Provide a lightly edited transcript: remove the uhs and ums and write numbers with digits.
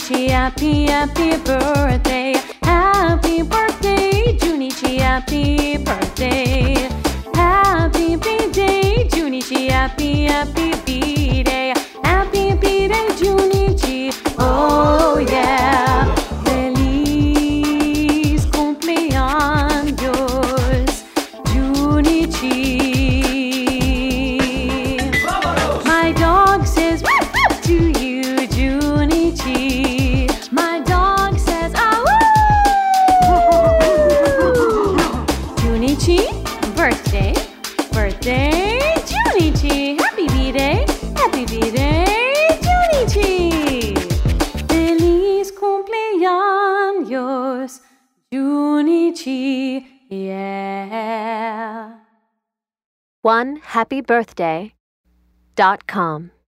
Junichi, happy, happy birthday. Happy birthday, Junichi, happy birthday. Happy B-Day, Junichi, happy, happy B-Day. Happy B-Day, Junichi, oh yeah. Feliz cumpleaños, Junichi. My dog says woof, woof to you, Junichi. My dog says ah woo. Junichi, birthday, birthday, Junichi. Happy B-Day, happy B-Day, Junichi. Feliz cumpleaños, Junichi, yeah. OneHappyBirthday.com